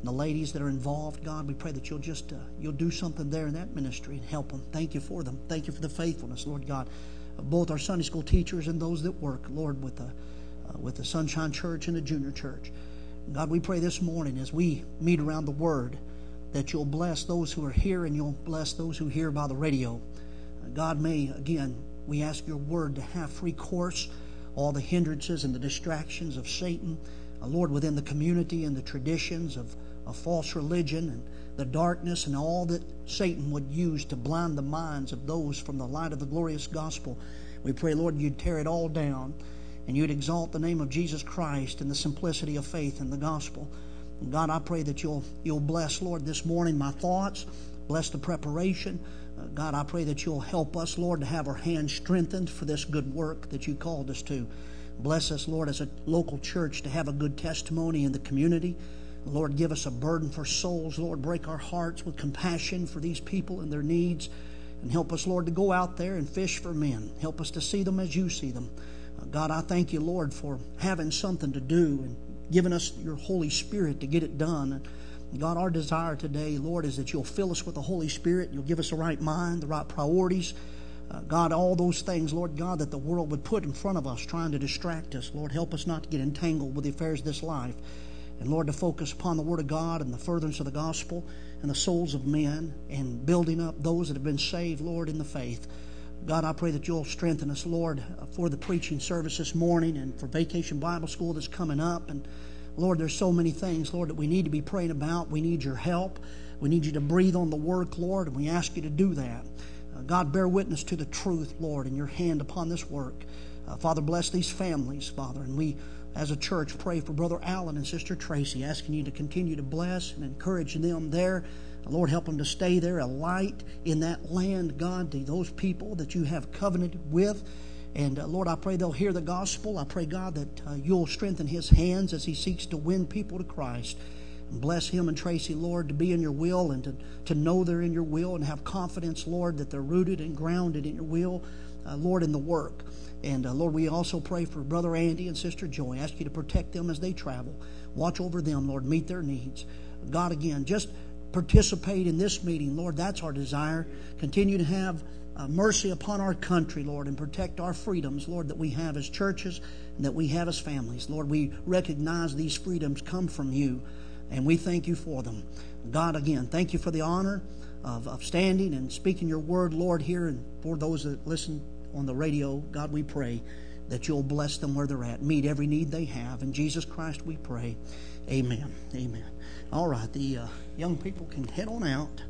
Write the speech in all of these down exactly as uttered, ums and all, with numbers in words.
the ladies that are involved. God, we pray that you'll just uh, you'll do something there in that ministry and help them. Thank you for them. Thank you for the faithfulness, Lord God, of both our Sunday school teachers and those that work, Lord, with the uh, with the Sunshine Church and the Junior Church. God, we pray this morning as we meet around the Word that you'll bless those who are here and you'll bless those who hear by the radio. Uh, God, may again we ask your Word to have free course, all the hindrances and the distractions of Satan, uh, Lord, within the community and the traditions of, of false religion and the darkness and all that Satan would use to blind the minds of those from the light of the glorious gospel. We pray, Lord, you'd tear it all down and you'd exalt the name of Jesus Christ in the simplicity of faith in the gospel. And God, I pray that you'll you'll bless, Lord, this morning my thoughts, bless the preparation. Uh, God, I pray that you'll help us, Lord, to have our hands strengthened for this good work that you called us to. Bless us, Lord, as a local church to have a good testimony in the community. Lord, give us a burden for souls. Lord, break our hearts with compassion for these people and their needs. And help us, Lord, to go out there and fish for men. Help us to see them as you see them. Uh, God, I thank you, Lord, for having something to do and giving us your Holy Spirit to get it done. And God, our desire today, Lord, is that you'll fill us with the Holy Spirit. You'll give us the right mind, the right priorities. Uh, God, all those things, Lord God, that the world would put in front of us trying to distract us. Lord, help us not to get entangled with the affairs of this life. And Lord, to focus upon the Word of God and the furtherance of the gospel and the souls of men and building up those that have been saved, Lord, in the faith. God, I pray that you'll strengthen us, Lord, for the preaching service this morning and for Vacation Bible School that's coming up. And Lord, there's so many things, Lord, that we need to be praying about. We need your help. We need you to breathe on the work, Lord, and we ask you to do that. Uh, God, bear witness to the truth, Lord, and your hand upon this work. Uh, Father, bless these families, Father, and we as a church pray for Brother Allen and Sister Tracy, asking you to continue to bless and encourage them there. Lord, help them to stay there, a light in that land, God, to those people that you have covenanted with. And uh, Lord, I pray they'll hear the gospel. I pray, God, that uh, you'll strengthen his hands as he seeks to win people to Christ. And bless him and Tracy, Lord, to be in your will and to, to know they're in your will and have confidence, Lord, that they're rooted and grounded in your will, uh, Lord, in the work. And uh, Lord, we also pray for Brother Andy and Sister Joy. Ask you to protect them as they travel. Watch over them, Lord. Meet their needs. God, again, just participate in this meeting, Lord. That's our desire. Continue to have uh, mercy upon our country, Lord, and protect our freedoms, Lord, that we have as churches and that we have as families. Lord, we recognize these freedoms come from you, and we thank you for them. God, again, thank you for the honor of, of standing and speaking your word, Lord, here, and for those that listen on the radio, God, we pray that you'll bless them where they're at. Meet every need they have. In Jesus Christ we pray. Amen. Amen. All right, the uh, young people can head on out.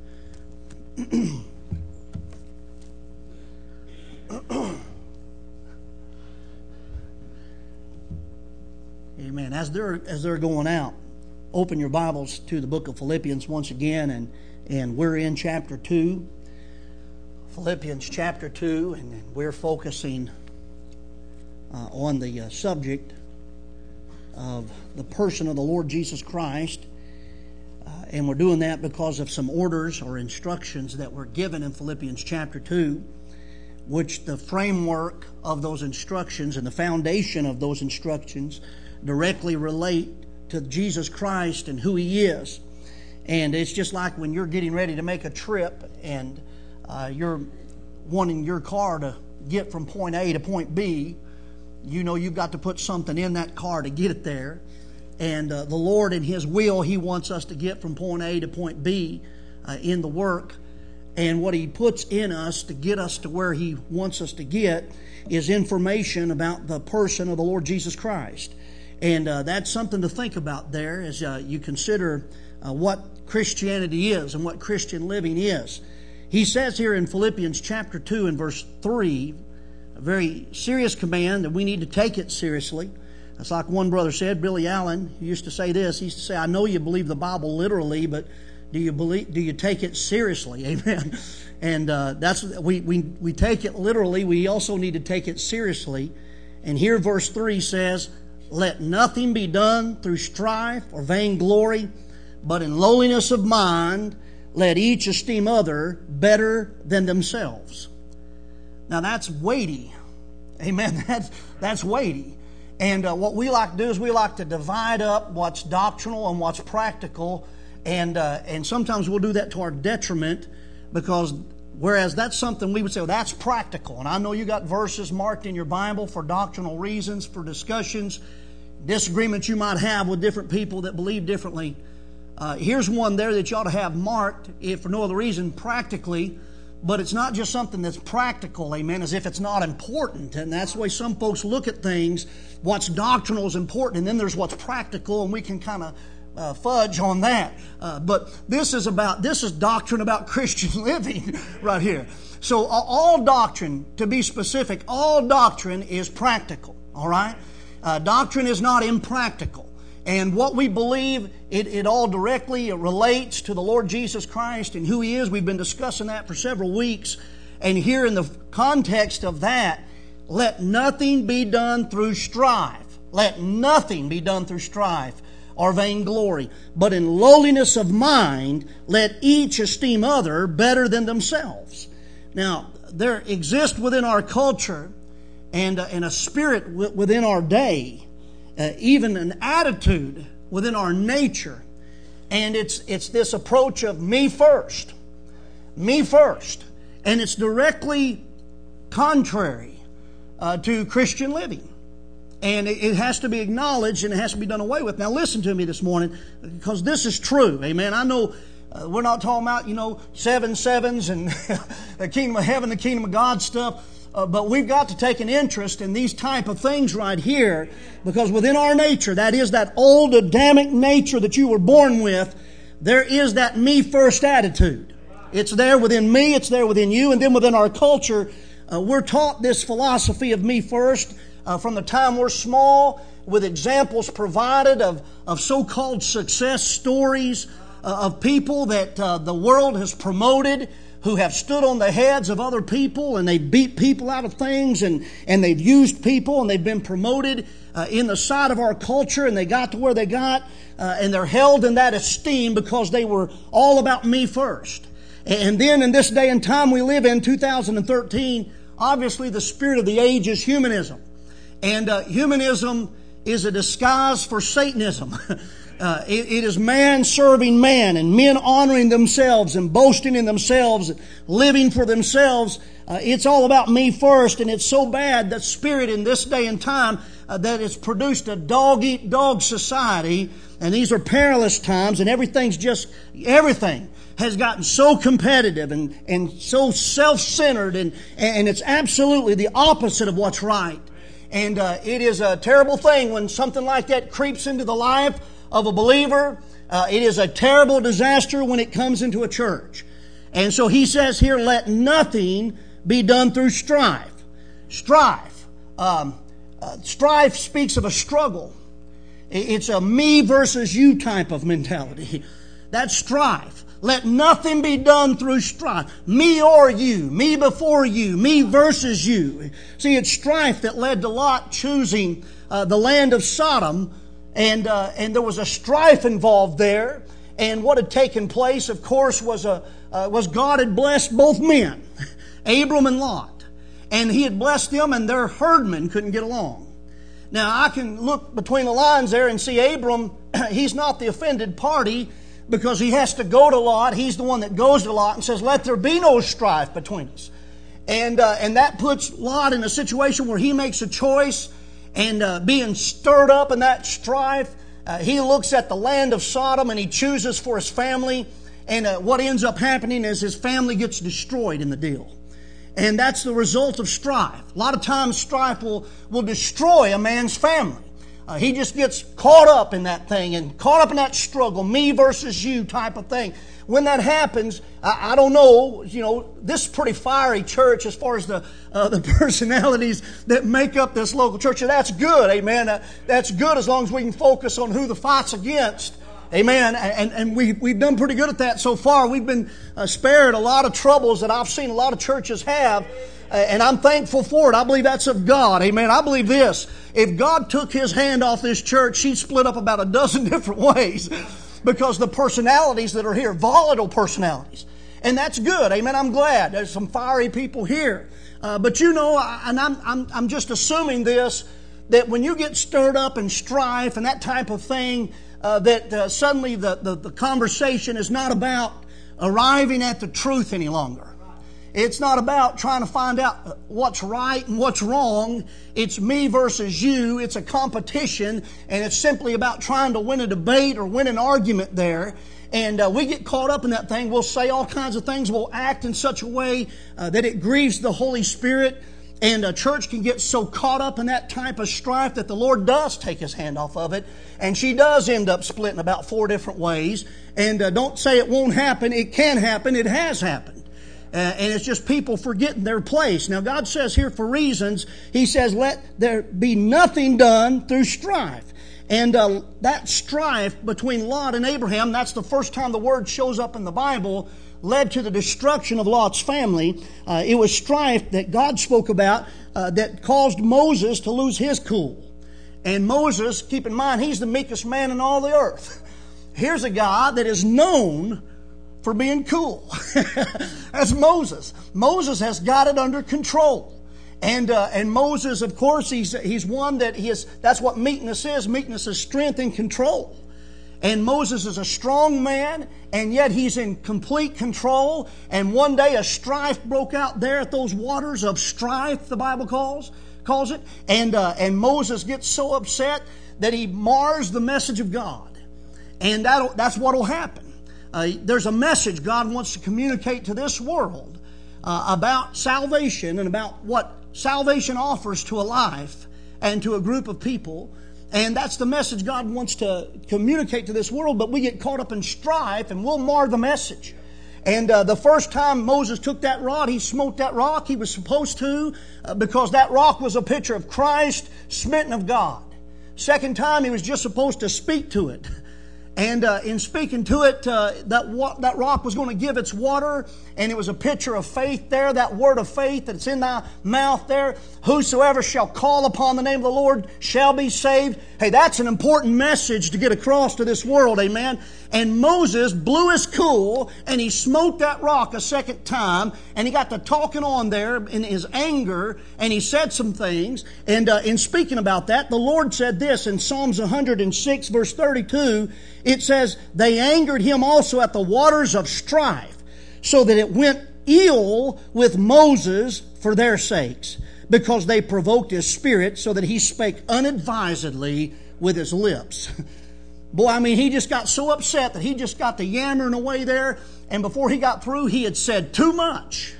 Amen. As they're as they're going out, open your Bibles to the book of Philippians once again, and, and we're in chapter two. Philippians chapter two, and we're focusing uh, on the uh, subject of the person of the Lord Jesus Christ. Uh, and we're doing that because of some orders or instructions that were given in Philippians chapter two, which the framework of those instructions and the foundation of those instructions directly relate to Jesus Christ and who He is. And it's just like when you're getting ready to make a trip and Uh, you're wanting your car to get from point A to point B, you know you've got to put something in that car to get it there. And uh, the Lord in His will, He wants us to get from point A to point B uh, in the work. And what He puts in us to get us to where He wants us to get is information about the person of the Lord Jesus Christ. And uh, that's something to think about there as uh, you consider uh, what Christianity is and what Christian living is. He says here in Philippians chapter two and verse three, a very serious command that we need to take it seriously. It's like one brother said, Billy Allen, he used to say this. He used to say, I know you believe the Bible literally, but do you believe? Do you take it seriously? Amen. And uh, that's we, we, we take it literally. We also need to take it seriously. And here verse three says, let nothing be done through strife or vainglory, but in lowliness of mind, let each esteem other better than themselves. Now that's weighty. Amen. That's, that's weighty. And uh, what we like to do is we like to divide up what's doctrinal and what's practical And, uh, and sometimes we'll do that to our detriment, because whereas that's something we would say, well, that's practical. And I know you got verses marked in your Bible for doctrinal reasons, for discussions, disagreements you might have with different people that believe differently. Uh, here's one there that you ought to have marked, if for no other reason, practically. But it's not just something that's practical, amen, as if it's not important. And that's the way some folks look at things. What's doctrinal is important, and then there's what's practical, and we can kind of uh, fudge on that. Uh, but this is about, this is doctrine about Christian living right here. So all doctrine, to be specific, all doctrine is practical, all right? Uh, doctrine is not impractical. And what we believe, it, it all directly relates to the Lord Jesus Christ and who He is. We've been discussing that for several weeks. And here in the context of that, let nothing be done through strife. Let nothing be done through strife or vainglory. But in lowliness of mind, let each esteem other better than themselves. Now, there exists within our culture and, uh, and a spirit w- within our day, Uh, even an attitude within our nature, and it's it's this approach of me first, me first, and it's directly contrary uh, to Christian living, and it, it has to be acknowledged and it has to be done away with. Now, listen to me this morning, because this is true, amen. I know uh, we're not talking about you know seven sevens and the kingdom of heaven, the kingdom of God stuff. Uh, but we've got to take an interest in these type of things right here, because within our nature, that is that old Adamic nature that you were born with, there is that me first attitude. It's there within me, it's there within you, and then within our culture, uh, we're taught this philosophy of me first uh, from the time we're small, with examples provided of, of so-called success stories uh, of people that uh, the world has promoted, who have stood on the heads of other people, and they beat people out of things, and, and they've used people, and they've been promoted uh, in the sight of our culture, and they got to where they got, uh, and they're held in that esteem because they were all about me first. And then in this day and time we live in, two thousand thirteen, obviously the spirit of the age is humanism. And uh, humanism is a disguise for Satanism. Uh, it, it is man serving man, and men honoring themselves and boasting in themselves, living for themselves. Uh, it's all about me first, and it's so bad, that spirit in this day and time, uh, that it's produced a dog-eat-dog society, and these are perilous times, and everything's just, everything has gotten so competitive and, and so self-centered, and, and it's absolutely the opposite of what's right. And uh, it is a terrible thing when something like that creeps into the life of a believer. Uh, it is a terrible disaster when it comes into a church. And so he says here, let nothing be done through strife. Strife. Um, uh, strife speaks of a struggle. It's a me versus you type of mentality. That's strife. Let nothing be done through strife. Me or you. Me before you. Me versus you. See, it's strife that led to Lot choosing uh, the land of Sodom. And uh, and there was a strife involved there. And what had taken place, of course, was a uh, was God had blessed both men, Abram and Lot. And He had blessed them, and their herdmen couldn't get along. Now, I can look between the lines there and see Abram, he's not the offended party, because he has to go to Lot. He's the one that goes to Lot and says, let there be no strife between us. And, uh, and that puts Lot in a situation where he makes a choice. And uh, being stirred up in that strife, uh, he looks at the land of Sodom and he chooses for his family. And uh, what ends up happening is his family gets destroyed in the deal. And that's the result of strife. A lot of times strife will, will destroy a man's family. Uh, he just gets caught up in that thing and caught up in that struggle, me versus you type of thing. When that happens, I, I don't know, you know, this is a pretty fiery church as far as the uh, the personalities that make up this local church. And that's good, amen. Uh, that's good as long as we can focus on who the fight's against. Amen. And, and we, we've done pretty good at that so far. We've been uh, spared a lot of troubles that I've seen a lot of churches have. Uh, and I'm thankful for it. I believe that's of God. Amen. I believe this. If God took His hand off this church, she'd split up about a dozen different ways. Because the personalities that are here, volatile personalities. And that's good. Amen. I'm glad. There's some fiery people here. Uh, but you know, and I'm, I'm, I'm just assuming this, that when you get stirred up in strife and that type of thing, uh, that uh, suddenly the, the, the conversation is not about arriving at the truth any longer. It's not about trying to find out what's right and what's wrong. It's me versus you. It's a competition, and it's simply about trying to win a debate or win an argument there. And uh, we get caught up in that thing. We'll say all kinds of things. We'll act in such a way uh, that it grieves the Holy Spirit. And a church can get so caught up in that type of strife that the Lord does take His hand off of it. And she does end up splitting about four different ways. And uh, don't say it won't happen. It can happen. It has happened. Uh, and it's just people forgetting their place. Now God says here for reasons, He says, let there be nothing done through strife. And uh, that strife between Lot and Abraham, that's the first time the word shows up in the Bible, led to the destruction of Lot's family. Uh, it was strife that God spoke about uh, that caused Moses to lose his cool. And Moses, keep in mind, he's the meekest man in all the earth. Here's a guy that is known for being cool. That's Moses. Moses has got it under control. And uh, and Moses, of course, he's he's one that he is, that's what meekness is. Meekness is strength and control. And Moses is a strong man, and yet he's in complete control. And one day a strife broke out there at those waters of strife, the Bible calls calls it. And uh, and Moses gets so upset that he mars the message of God. And that that's what will happen. Uh, there's a message God wants to communicate to this world uh, about salvation and about what salvation offers to a life and to a group of people. And that's the message God wants to communicate to this world, but we get caught up in strife and we'll mar the message. And uh, the first time Moses took that rod, he smote that rock. He was supposed to uh, because that rock was a picture of Christ smitten of God. Second time, he was just supposed to speak to it. And uh, in speaking to it, uh, that wa- that rock was going to give its water, and it was a picture of faith there, that word of faith that's in thy mouth there. Whosoever shall call upon the name of the Lord shall be saved. Hey, that's an important message to get across to this world, amen? And Moses blew his cool, and he smote that rock a second time, and he got to talking on there in his anger, and he said some things. And uh, in speaking about that, the Lord said this in Psalms one hundred six, verse thirty-two, it says, they angered him also at the waters of strife, so that it went ill with Moses for their sakes, because they provoked his spirit, so that he spake unadvisedly with his lips. Boy, I mean, he just got so upset that he just got to yammering away there, and before he got through, he had said too much.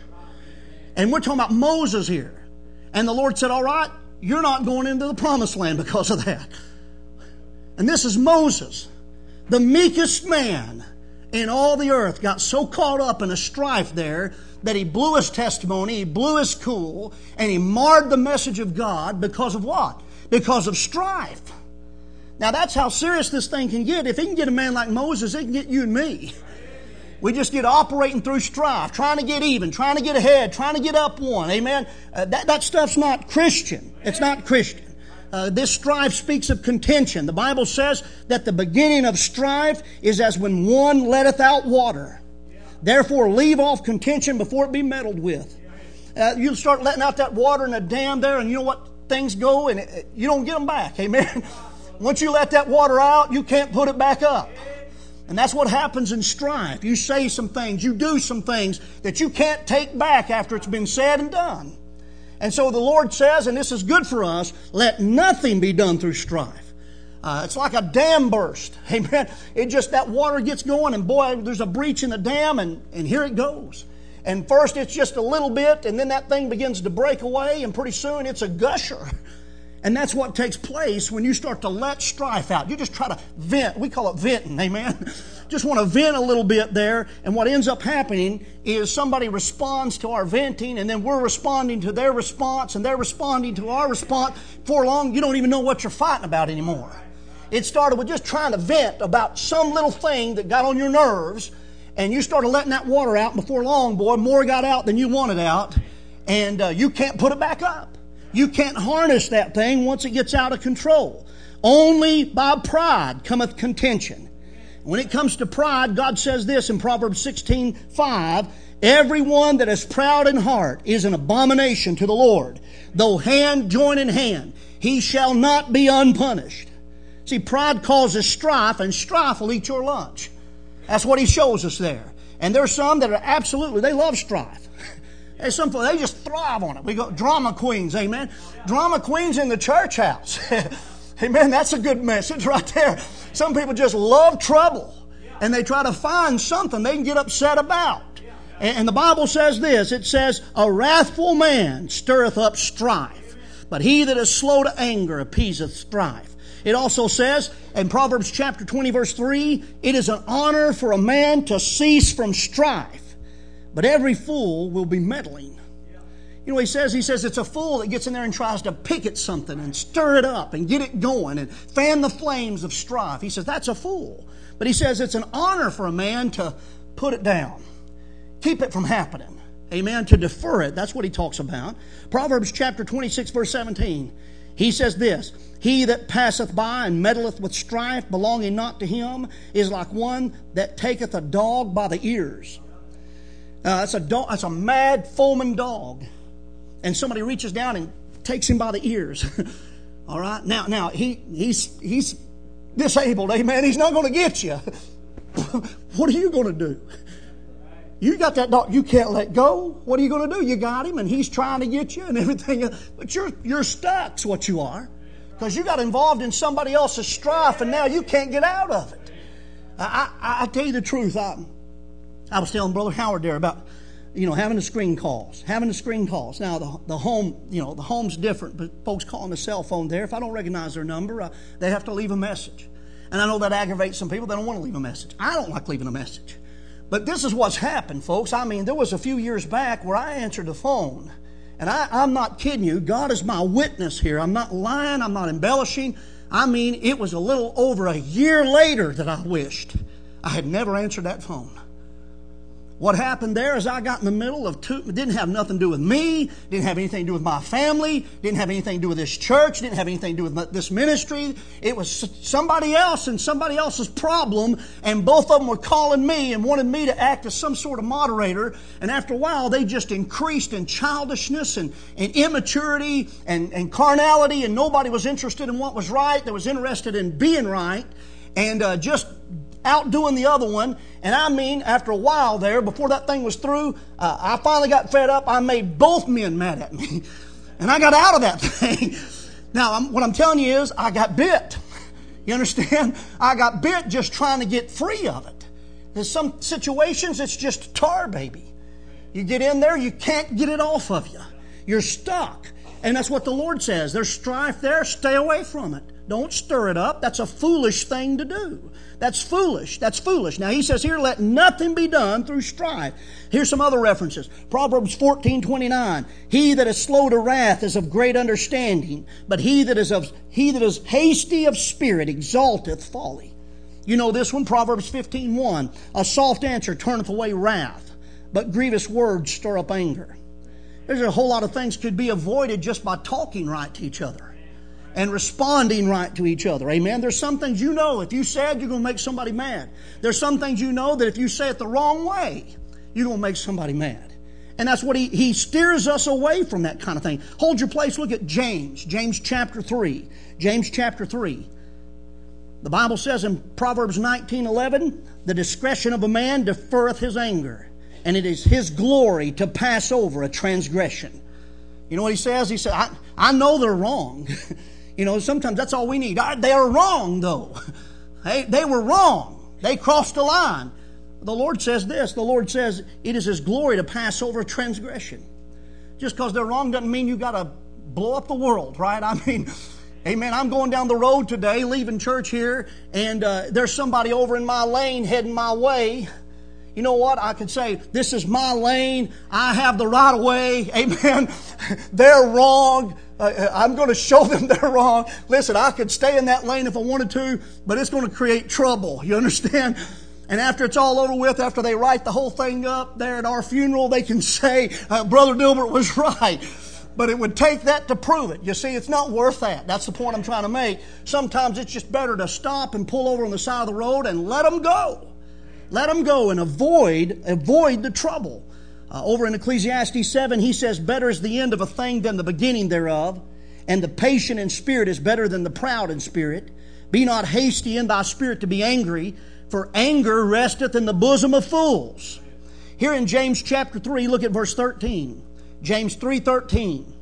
And we're talking about Moses here. And the Lord said, all right, you're not going into the promised land because of that. And this is Moses. The meekest man in all the earth got so caught up in a strife there that he blew his testimony, he blew his cool, and he marred the message of God because of what? Because of strife. Now that's how serious this thing can get. If it can get a man like Moses, it can get you and me. We just get operating through strife, trying to get even, trying to get ahead, trying to get up one. Amen? Uh, that, that stuff's not Christian. It's not Christian. Uh, this strife speaks of contention. The Bible says that the beginning of strife is as when one letteth out water. Therefore, leave off contention before it be meddled with. Uh, you start letting out that water in a dam there, and you know what? Things go, and it, you don't get them back. Amen? Once you let that water out, you can't put it back up. And that's what happens in strife. You say some things, you do some things that you can't take back after it's been said and done. And so the Lord says, and this is good for us, let nothing be done through strife. Uh, it's like a dam burst. Amen. It just, that water gets going, and boy, there's a breach in the dam, and, and here it goes. And first it's just a little bit, and then that thing begins to break away, and pretty soon it's a gusher. And that's what takes place when you start to let strife out. You just try to vent. We call it venting, amen? Just want to vent a little bit there. And what ends up happening is somebody responds to our venting, and then we're responding to their response, and they're responding to our response. Before long, you don't even know what you're fighting about anymore. It started with just trying to vent about some little thing that got on your nerves, and you started letting that water out, and before long, boy, more got out than you wanted out, and uh, you can't put it back up. You can't harness that thing once it gets out of control. Only by pride cometh contention. When it comes to pride, God says this in Proverbs sixteen five, everyone that is proud in heart is an abomination to the Lord. Though hand join in hand, he shall not be unpunished. See, pride causes strife, and strife will eat your lunch. That's what he shows us there. And there's some that are absolutely, they love strife. There's some people, they just thrive on it. We go drama queens, amen. Drama queens in the church house. Amen. That's a good message right there. Some people just love trouble, and they try to find something they can get upset about. And the Bible says this, it says, a wrathful man stirreth up strife, but he that is slow to anger appeaseth strife. It also says in Proverbs chapter twenty verse three, it is an honor for a man to cease from strife, but every fool will be meddling. You know what he says? He says it's a fool that gets in there and tries to pick at something and stir it up and get it going and fan the flames of strife. He says that's a fool. But he says it's an honor for a man to put it down. Keep it from happening. Amen. To defer it. That's what he talks about. Proverbs chapter twenty-six verse seventeen. He says this, he that passeth by and meddleth with strife belonging not to him is like one that taketh a dog by the ears. Uh, that's a dog, that's a mad foaming dog. And somebody reaches down and takes him by the ears. All right. Now, now he he's he's disabled. Amen. He's not going to get you. What are you going to do? You got that dog, you can't let go. What are you going to do? You got him and he's trying to get you and everything. But you're you're stuck's what you are. Because you got involved in somebody else's strife and now you can't get out of it. I, I, I tell you the truth. I, I was telling Brother Howard there about, you know, having the screen calls. Having the screen calls. Now, the, the home, you know, the home's different, but folks calling the cell phone there, if I don't recognize their number, uh, they have to leave a message. And I know that aggravates some people. They don't want to leave a message. I don't like leaving a message. But this is what's happened, folks. I mean, there was a few years back where I answered the phone. And I, I'm not kidding you. God is my witness here. I'm not lying. I'm not embellishing. I mean, it was a little over a year later that I wished I had never answered that phone. What happened there is I got in the middle of two, it didn't have nothing to do with me, didn't have anything to do with my family, didn't have anything to do with this church, didn't have anything to do with this ministry. It was somebody else and somebody else's problem, and both of them were calling me and wanted me to act as some sort of moderator. And after a while, they just increased in childishness and, and immaturity and, and carnality, and nobody was interested in what was right. They was interested in being right and uh, just outdoing the other one. And I mean, after a while there, before that thing was through, uh, I finally got fed up. I made both men mad at me. And I got out of that thing. Now, I'm, what I'm telling you is, I got bit. You understand? I got bit just trying to get free of it. There's some situations, it's just a tar baby. You get in there, you can't get it off of you. You're stuck. And that's what the Lord says. There's strife there, stay away from it. Don't stir it up. That's a foolish thing to do. That's foolish. That's foolish. Now he says here, let nothing be done through strife. Here's some other references. Proverbs fourteen twenty-nine. He that is slow to wrath is of great understanding, but he that is of he that is hasty of spirit exalteth folly. You know this one, Proverbs fifteen one. A soft answer turneth away wrath, but grievous words stir up anger. There's a whole lot of things could be avoided just by talking right to each other and responding right to each other. Amen. There's some things you know if you said you're going to make somebody mad. There's some things you know that if you say it the wrong way, you're going to make somebody mad. And that's what he, he steers us away from that kind of thing. Hold your place. Look at James. James chapter three. James chapter three. The Bible says in Proverbs nineteen eleven, the discretion of a man deferreth his anger, and it is his glory to pass over a transgression. You know what he says? He said, I, I know they're wrong. You know, sometimes that's all we need. They are wrong, though. They, they were wrong. They crossed the line. The Lord says this. The Lord says it is His glory to pass over a transgression. Just because they're wrong doesn't mean you got to blow up the world, right? I mean, amen. I'm going down the road today, leaving church here, and uh, there's somebody over in my lane heading my way. You know what? I could say, this is my lane. I have the right of way. Amen. They're wrong. Uh, I'm going to show them they're wrong. Listen, I could stay in that lane if I wanted to, but it's going to create trouble. You understand? And after it's all over with, after they write the whole thing up there at our funeral, they can say, uh, Brother Dilbert was right. But it would take that to prove it. You see, it's not worth that. That's the point I'm trying to make. Sometimes it's just better to stop and pull over on the side of the road and let them go. Let them go and avoid, avoid the trouble. Uh, over in Ecclesiastes seven, he says, better is the end of a thing than the beginning thereof, and the patient in spirit is better than the proud in spirit. Be not hasty in thy spirit to be angry, for anger resteth in the bosom of fools. Here in James chapter three, look at verse thirteen. James three thirteen.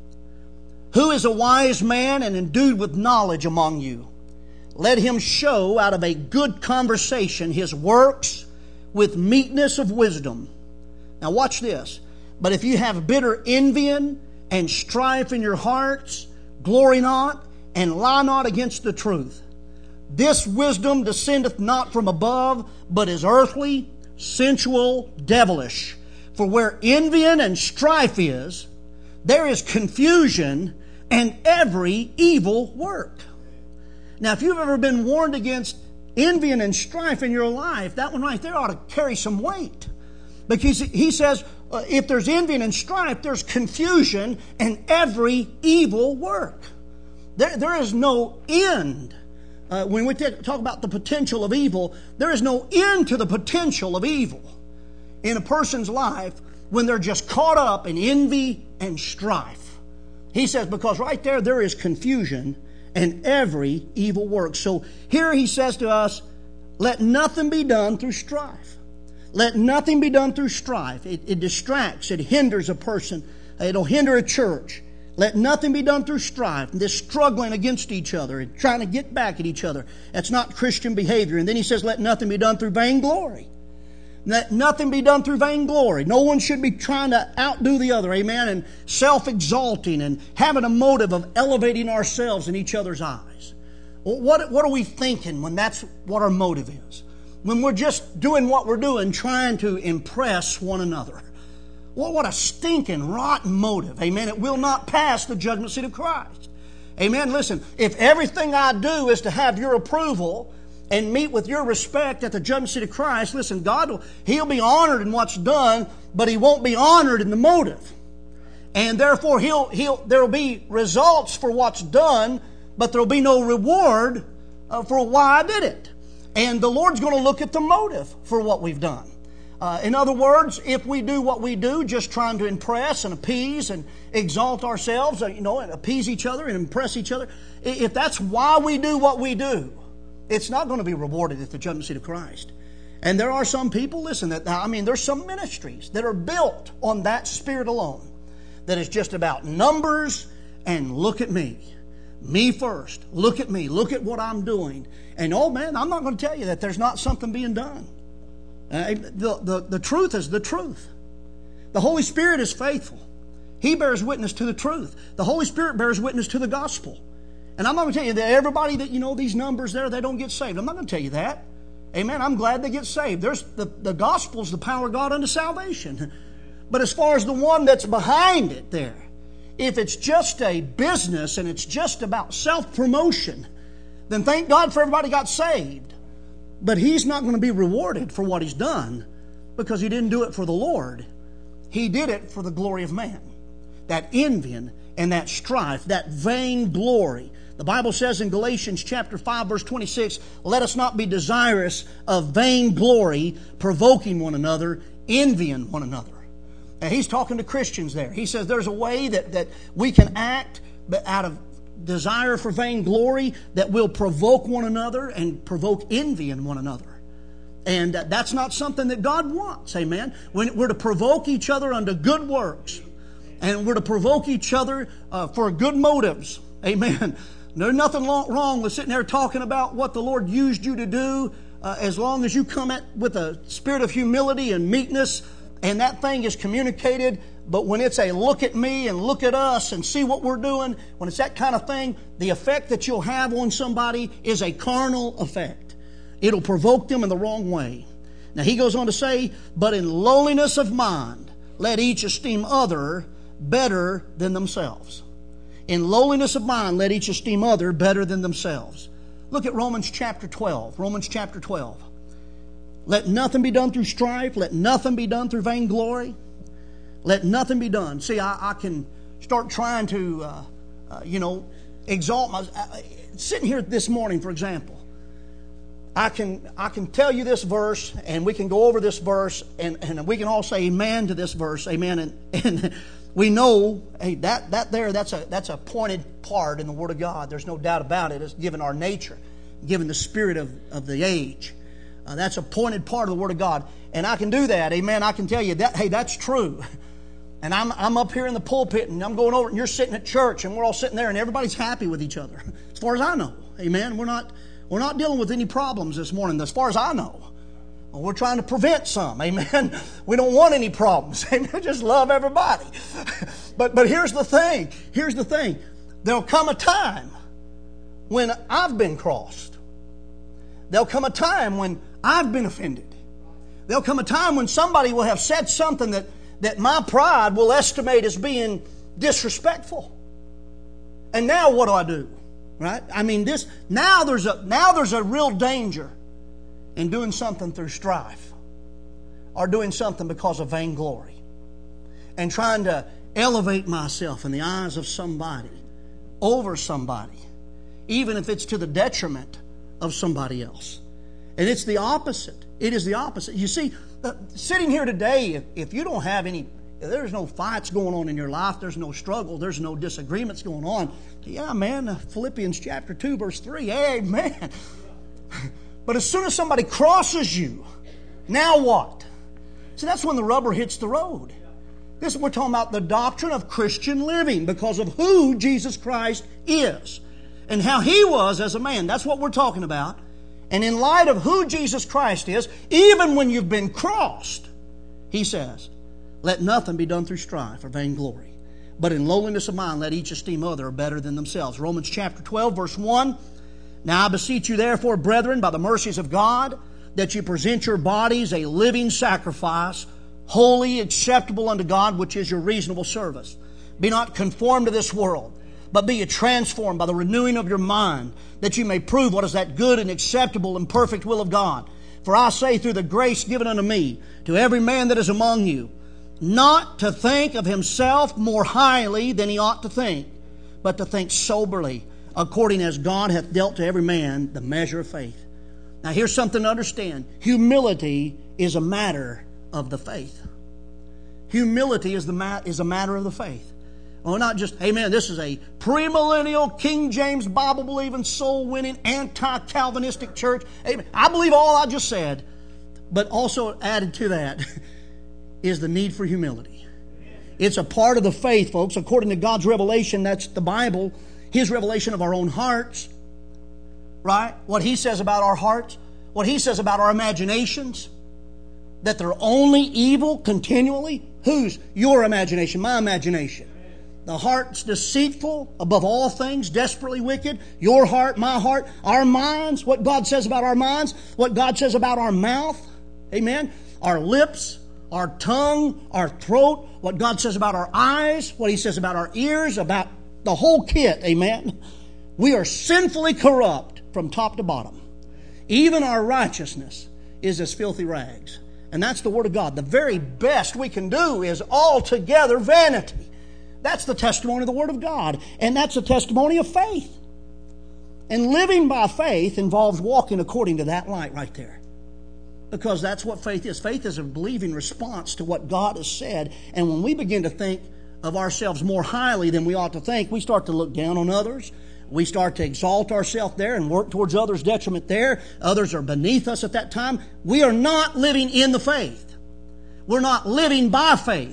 Who is a wise man and endued with knowledge among you? Let him show out of a good conversation his works with meekness of wisdom. Now watch this. But if you have bitter envying and strife in your hearts, glory not and lie not against the truth. This wisdom descendeth not from above, but is earthly, sensual, devilish. For where envying and strife is, there is confusion and every evil work. Now, if you've ever been warned against envying and strife in your life, that one right there ought to carry some weight. Because he says, uh, if there's envying and strife, there's confusion and every evil work. There, there is no end. Uh, when we t- talk about the potential of evil, there is no end to the potential of evil in a person's life when they're just caught up in envy and strife. He says, because right there, there is confusion and every evil work. So here he says to us, let nothing be done through strife. Let nothing be done through strife. It, it distracts, it hinders a person. It'll hinder a church. Let nothing be done through strife, this struggling against each other and trying to get back at each other. That's not Christian behavior. And then he says, let nothing be done through vainglory. Let nothing be done through vainglory. No one should be trying to outdo the other, amen, and self-exalting and having a motive of elevating ourselves in each other's eyes. Well, what, what are we thinking when that's what our motive is? When we're just doing what we're doing, trying to impress one another. Well, what a stinking, rotten motive. Amen. It will not pass the judgment seat of Christ. Amen. Listen, if everything I do is to have your approval and meet with your respect at the judgment seat of Christ, listen, God will, He'll be honored in what's done, but He won't be honored in the motive. And therefore, He'll, He'll, there will be results for what's done, but there will be no reward uh, for why I did it. And the Lord's going to look at the motive for what we've done. Uh, in other words, if we do what we do, just trying to impress and appease and exalt ourselves, you know, and appease each other and impress each other, if that's why we do what we do, it's not going to be rewarded at the judgment seat of Christ. And there are some people, listen, that I mean, there's some ministries that are built on that spirit alone, that is just about numbers and look at me. Me first. Look at me. Look at what I'm doing. And oh man, I'm not going to tell you that there's not something being done. Uh, the, the, the truth is the truth. The Holy Spirit is faithful. He bears witness to the truth. The Holy Spirit bears witness to the gospel. And I'm not going to tell you that everybody that, you know, these numbers there, they don't get saved. I'm not going to tell you that. Amen. I'm glad they get saved. There's the, the gospel is the power of God unto salvation. But as far as the one that's behind it there, if it's just a business and it's just about self-promotion, then thank God for everybody got saved. But he's not going to be rewarded for what he's done because he didn't do it for the Lord. He did it for the glory of man. That envying and that strife, that vain glory. The Bible says in Galatians chapter five, verse twenty-six, let us not be desirous of vain glory, provoking one another, envying one another. Now, he's talking to Christians there. He says there's a way that, that we can act out of desire for vain glory that will provoke one another and provoke envy in one another. And that's not something that God wants, amen? When we're to provoke each other unto good works, and we're to provoke each other uh, for good motives, amen? There's nothing wrong with sitting there talking about what the Lord used you to do uh, as long as you come at with a spirit of humility and meekness, and that thing is communicated. But when it's a look at me and look at us and see what we're doing, when it's that kind of thing, the effect that you'll have on somebody is a carnal effect. It'll provoke them in the wrong way. Now he goes on to say, but in lowliness of mind, let each esteem other better than themselves. In lowliness of mind, let each esteem other better than themselves. Look at Romans chapter twelve. Romans chapter twelve. Let nothing be done through strife. Let nothing be done through vainglory. Let nothing be done. See, I, I can start trying to, uh, uh, you know, exalt my... Uh, sitting here this morning, for example, I can I can tell you this verse, and we can go over this verse, and, and we can all say amen to this verse, amen, and, and we know, hey, that that there, that's a that's a pointed part in the Word of God. There's no doubt about it. It's given our nature. given the spirit of, of the age. Uh, that's a pointed part of the Word of God. And I can do that. Amen. I can tell you that, hey, that's true. And I'm, I'm up here in the pulpit and I'm going over and you're sitting at church and we're all sitting there and everybody's happy with each other. As far as I know. Amen. We're not, we're not dealing with any problems this morning as far as I know. We're trying to prevent some. Amen. We don't want any problems. Amen. Just love everybody. But, but here's the thing. Here's the thing. There'll come a time when I've been crossed. There'll come a time when I've been offended. There'll come a time when somebody will have said something that, that my pride will estimate as being disrespectful. And now what do I do? Right? I mean, this now there's a now there's a real danger in doing something through strife, or doing something because of vainglory, and trying to elevate myself in the eyes of somebody over somebody, even if it's to the detriment of somebody else. And it's the opposite. It is the opposite. You see, uh, sitting here today, if, if you don't have any, if there's no fights going on in your life, there's no struggle, there's no disagreements going on. Yeah, man, uh, Philippians chapter two, verse three, amen. But as soon as somebody crosses you, now what? See, that's when the rubber hits the road. This we're talking about the doctrine of Christian living because of who Jesus Christ is and how He was as a man. That's what we're talking about. And in light of who Jesus Christ is, even when you've been crossed, He says, let nothing be done through strife or vainglory, but in lowliness of mind let each esteem other better than themselves. Romans chapter twelve, verse one. Now I beseech you therefore, brethren, by the mercies of God, that you present your bodies a living sacrifice, holy, acceptable unto God, which is your reasonable service. Be not conformed to this world, but be ye transformed by the renewing of your mind, that you may prove what is that good and acceptable and perfect will of God. For I say through the grace given unto me, to every man that is among you, not to think of himself more highly than he ought to think, but to think soberly, according as God hath dealt to every man the measure of faith. Now here's something to understand. Humility is a matter of the faith. Humility is the mat is a matter of the faith. Oh, not just, hey man, this is a premillennial, King James, Bible-believing, soul-winning, anti-Calvinistic church. Amen. I believe all I just said, but also added to that is the need for humility. It's a part of the faith, folks. According to God's revelation, that's the Bible, His revelation of our own hearts, right? What He says about our hearts, what He says about our imaginations, that they're only evil continually. Whose? Your imagination, my imagination. The heart's deceitful above all things, desperately wicked. Your heart, my heart, our minds, what God says about our minds, what God says about our mouth. Amen. Our lips, our tongue, our throat, what God says about our eyes, what He says about our ears, about the whole kit. Amen. We are sinfully corrupt from top to bottom. Even our righteousness is as filthy rags. And that's the Word of God. The very best we can do is altogether vanity. That's the testimony of the Word of God. And that's a testimony of faith. And living by faith involves walking according to that light right there. Because that's what faith is. Faith is a believing response to what God has said. And when we begin to think of ourselves more highly than we ought to think, we start to look down on others. We start to exalt ourselves there and work towards others' detriment there. Others are beneath us at that time. We are not living in the faith. We're not living by faith.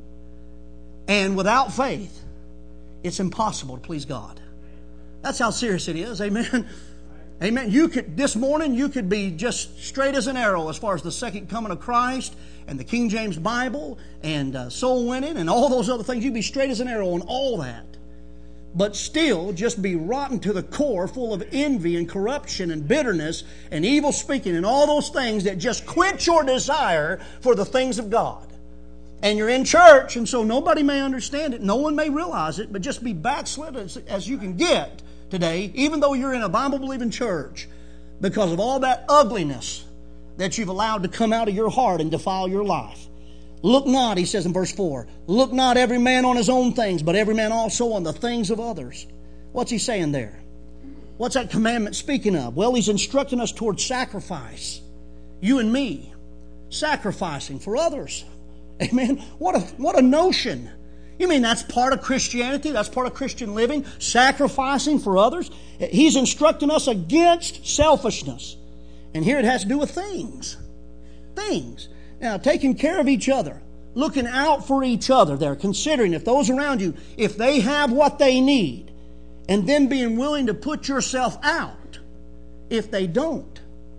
And without faith, it's impossible to please God. That's how serious it is. Amen. Amen. You could, this morning, you could be just straight as an arrow as far as the second coming of Christ and the King James Bible and uh, soul winning and all those other things. You'd be straight as an arrow on all that. But still just be rotten to the core, full of envy and corruption and bitterness and evil speaking and all those things that just quench your desire for the things of God. And you're in church, and so nobody may understand it. No one may realize it, but just be backslid as, as you can get today, even though you're in a Bible-believing church, because of all that ugliness that you've allowed to come out of your heart and defile your life. Look not, he says in verse four, look not every man on his own things, but every man also on the things of others. What's he saying there? What's that commandment speaking of? Well, he's instructing us towards sacrifice. You and me, sacrificing for others. Amen. What a, what a notion. You mean that's part of Christianity? That's part of Christian living? Sacrificing for others? He's instructing us against selfishness. And here it has to do with things. Things. Now, taking care of each other. Looking out for each other there. Considering if those around you, if they have what they need. And then being willing to put yourself out if they don't.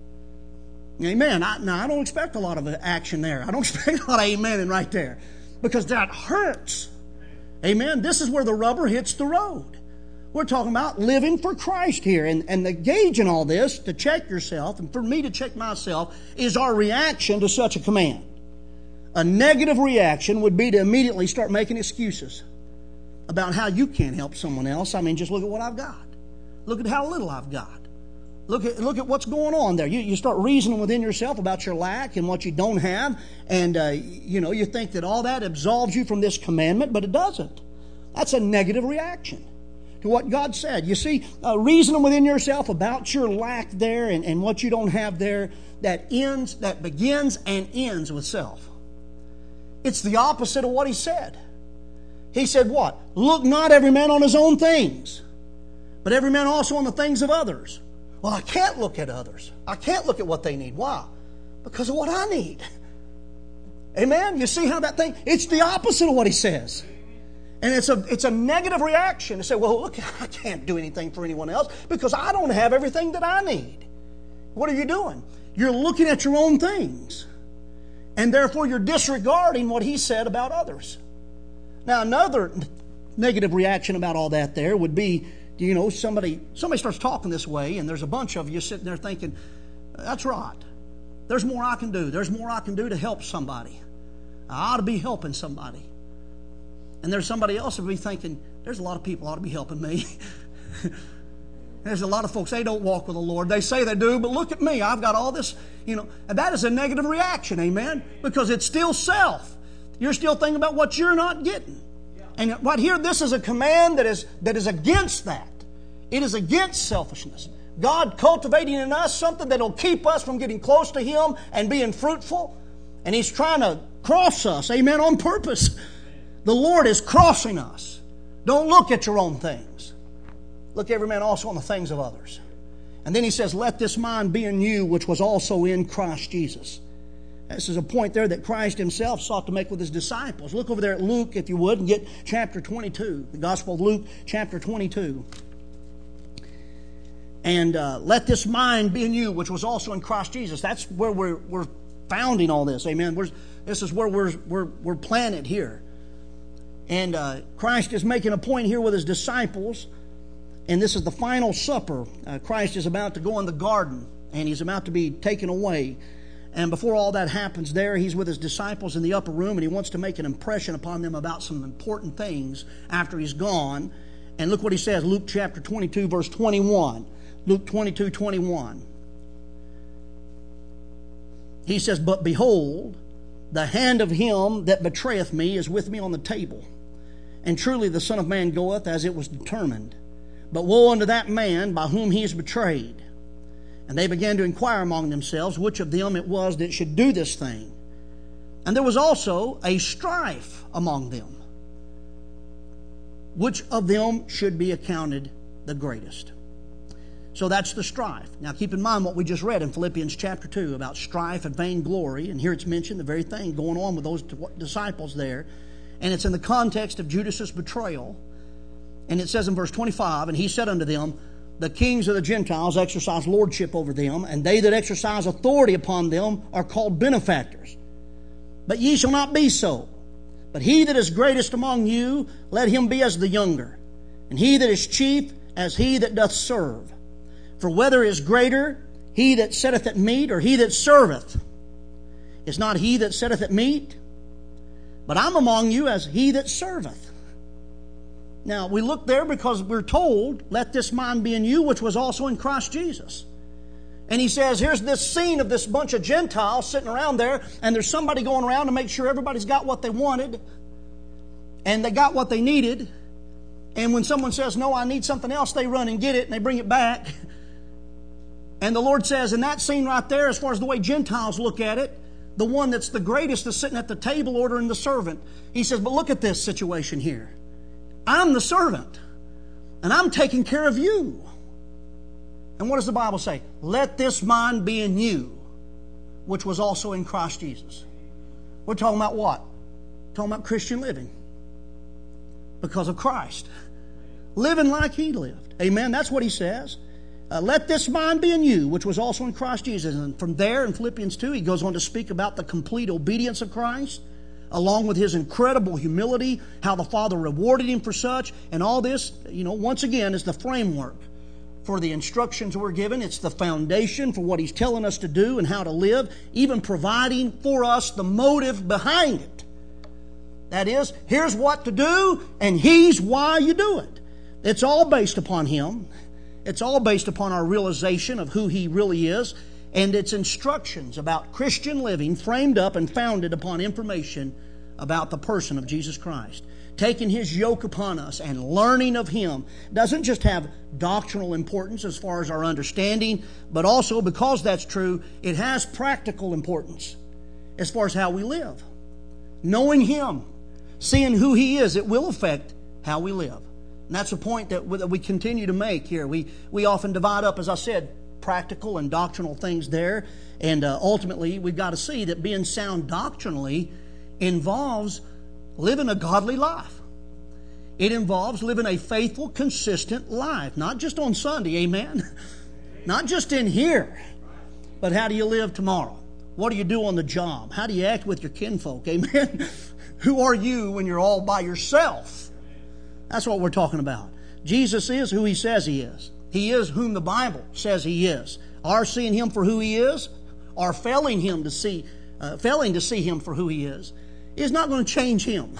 Amen. I, now, I don't expect a lot of action there. I don't expect a lot of amening right there. Because that hurts. Amen. This is where the rubber hits the road. We're talking about living for Christ here. And, and the gauge in all this, to check yourself, and for me to check myself, is our reaction to such a command. A negative reaction would be to immediately start making excuses about how you can't help someone else. I mean, just look at what I've got. Look at how little I've got. Look at look at what's going on there. You, you start reasoning within yourself about your lack and what you don't have. And, uh, you know, you think that all that absolves you from this commandment, but it doesn't. That's a negative reaction to what God said. You see, uh, reasoning within yourself about your lack there and, and what you don't have there, that ends, that begins and ends with self. It's the opposite of what He said. He said what? Look not every man on his own things, but every man also on the things of others. Well, I can't look at others. I can't look at what they need. Why? Because of what I need. Amen? You see how that thing, it's the opposite of what He says. And it's a it's a negative reaction to say, well, look, I can't do anything for anyone else because I don't have everything that I need. What are you doing? You're looking at your own things. And therefore you're disregarding what He said about others. Now, another negative reaction about all that there would be, you know, somebody somebody starts talking this way, and there's a bunch of you sitting there thinking, that's right. There's more I can do. There's more I can do to help somebody. I ought to be helping somebody. And there's somebody else who will be thinking, there's a lot of people ought to be helping me. There's a lot of folks, they don't walk with the Lord. They say they do, but look at me. I've got all this, you know. And that is a negative reaction, amen? Because it's still self. You're still thinking about what you're not getting. And right here, this is a command that is that is against that. It is against selfishness. God cultivating in us something that will keep us from getting close to Him and being fruitful. And He's trying to cross us, amen, on purpose. The Lord is crossing us. Don't look at your own things. Look every man also on the things of others. And then He says, let this mind be in you, which was also in Christ Jesus. This is a point there that Christ Himself sought to make with His disciples. Look over there at Luke, if you would, and get chapter twenty-two. The Gospel of Luke, chapter twenty-two. And uh, let this mind be in you, which was also in Christ Jesus. That's where we're, we're founding all this. Amen. We're, this is where we're, we're, we're planted here. And uh, Christ is making a point here with His disciples. And this is the final supper. Uh, Christ is about to go in the garden. And He's about to be taken away. And before all that happens there, He's with His disciples in the upper room. And He wants to make an impression upon them about some important things after He's gone. And look what He says. Luke chapter twenty-two, verse twenty-one. Luke twenty-two, twenty-one. He says, but behold, the hand of him that betrayeth me is with me on the table. And truly the Son of Man goeth as it was determined. But woe unto that man by whom he is betrayed. And they began to inquire among themselves which of them it was that should do this thing. And there was also a strife among them, which of them should be accounted the greatest. So that's the strife. Now keep in mind what we just read in Philippians chapter two about strife and vainglory. And here it's mentioned the very thing going on with those disciples there. And it's in the context of Judas's betrayal. And it says in verse twenty-five, and he said unto them, the kings of the Gentiles exercise lordship over them, and they that exercise authority upon them are called benefactors. But ye shall not be so. But he that is greatest among you, let him be as the younger. And he that is chief, as he that doth serve. For whether is greater, he that sitteth at meat, or he that serveth? Is not he that sitteth at meat? But I'm among you as he that serveth. Now, we look there because we're told, let this mind be in you, which was also in Christ Jesus. And he says, here's this scene of this bunch of Gentiles sitting around there, and there's somebody going around to make sure everybody's got what they wanted, and they got what they needed. And when someone says, no, I need something else, they run and get it, and they bring it back. And the Lord says, in that scene right there, as far as the way Gentiles look at it, The one that's the greatest is sitting at the table ordering the servant. He says, but look at this situation here. I'm the servant, and I'm taking care of you. And what does the Bible say? Let this mind be in you, which was also in Christ Jesus. We're talking about what? We're talking about Christian living. Because of Christ. Living like He lived. Amen. That's what He says. Uh, let this mind be in you, which was also in Christ Jesus. And from there in Philippians two, he goes on to speak about the complete obedience of Christ, along with His incredible humility, how the Father rewarded Him for such. And all this, you know, once again, is the framework for the instructions we're given. It's the foundation for what He's telling us to do and how to live, even providing for us the motive behind it. That is, here's what to do, and He's why you do it. It's all based upon Him. It's all based upon our realization of who He really is, and it's instructions about Christian living framed up and founded upon information about the person of Jesus Christ. Taking His yoke upon us and learning of Him doesn't just have doctrinal importance as far as our understanding, but also, because that's true, it has practical importance as far as how we live. Knowing Him, seeing who He is, it will affect how we live. And that's a point that we continue to make here. We we often divide up, as I said, practical and doctrinal things there. And uh, ultimately, we've got to see that being sound doctrinally involves living a godly life. It involves living a faithful, consistent life. Not just on Sunday, amen? Not just in here. But how do you live tomorrow? What do you do on the job? How do you act with your kinfolk, amen? Who are you when you're all by yourself? That's what we're talking about. Jesus is who He says He is. He is whom the Bible says He is. Our seeing Him for who He is, or failing Him to see, uh, failing to see Him for who He is, is not going to change Him.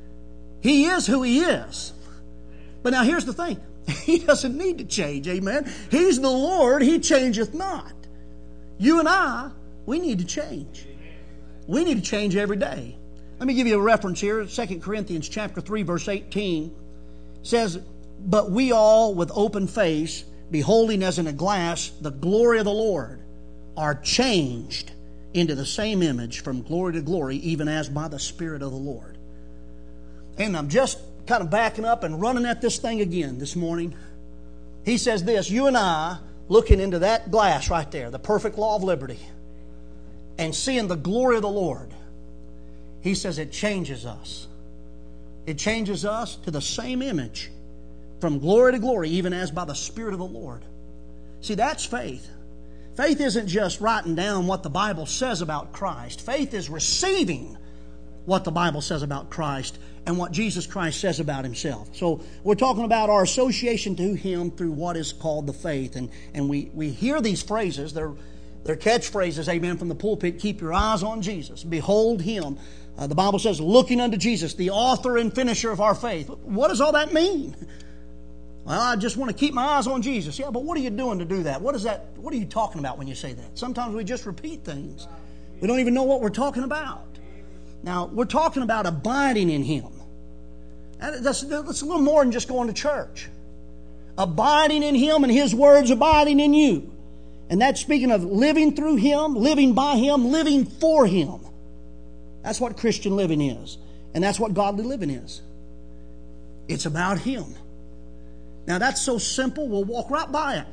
He is who He is. But now here's the thing. He doesn't need to change, amen? He's the Lord, He changeth not. You and I, we need to change. We need to change every day. Let me give you a reference here. Second Corinthians chapter three, verse eighteen says, but we all with open face, beholding as in a glass the glory of the Lord, are changed into the same image from glory to glory, even as by the Spirit of the Lord. And I'm just kind of backing up and running at this thing again this morning. He says this, you and I, looking into that glass right there, the perfect law of liberty, and seeing the glory of the Lord, he says it changes us. It changes us to the same image from glory to glory, even as by the Spirit of the Lord. See, that's faith. Faith isn't just writing down what the Bible says about Christ. Faith is receiving what the Bible says about Christ and what Jesus Christ says about Himself. So we're talking about our association to Him through what is called the faith. And, and we, we hear these phrases. They're, they're catchphrases, amen, from the pulpit. Keep your eyes on Jesus. Behold Him. Uh, the Bible says, looking unto Jesus, the author and finisher of our faith. What does all that mean? Well, I just want to keep my eyes on Jesus. Yeah, but what are you doing to do that? What is that? What are you talking about when you say that? Sometimes we just repeat things. We don't even know what we're talking about. Now, we're talking about abiding in Him. That's, that's a little more than just going to church. Abiding in Him and His words abiding in you. And that's speaking of living through Him, living by Him, living for Him. That's what Christian living is. And that's what godly living is. It's about Him. Now that's so simple, we'll walk right by it.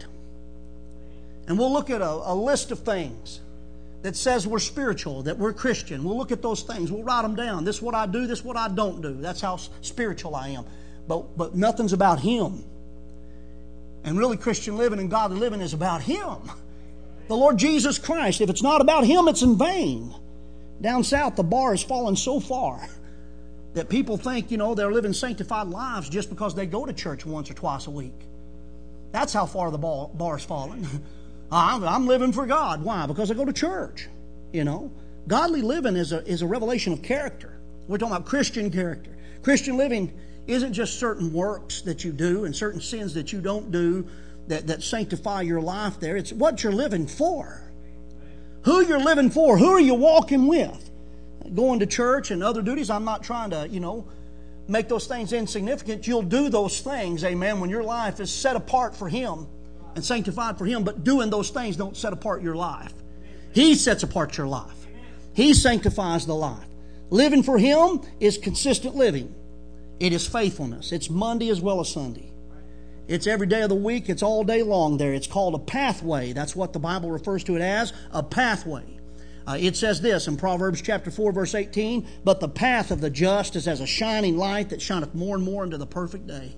And we'll look at a, a list of things that says we're spiritual, that we're Christian. We'll look at those things. We'll write them down. This is what I do, this is what I don't do. That's how spiritual I am. But, but nothing's about Him. And really Christian living and godly living is about Him. The Lord Jesus Christ. If it's not about Him, it's in vain. Down south, the bar has fallen so far that people think, you know, they're living sanctified lives just because they go to church once or twice a week. That's how far the bar, bar's fallen. I'm, I'm living for God. Why? Because I go to church. You know, godly living is a, is a revelation of character. We're talking about Christian character. Christian living isn't just certain works that you do and certain sins that you don't do that, that sanctify your life there. It's what you're living for. Who you're living for. Who are you walking with? Going to church and other duties, I'm not trying to, you know, make those things insignificant. You'll do those things, amen, when your life is set apart for Him and sanctified for Him. But doing those things don't set apart your life. He sets apart your life. He sanctifies the life. Living for Him is consistent living. It is faithfulness. It's Monday as well as Sunday. It's every day of the week. It's all day long there. It's called a pathway. That's what the Bible refers to it as, a pathway. Uh, it says this in Proverbs chapter four, verse eighteen, "But the path of the just is as a shining light that shineth more and more into the perfect day."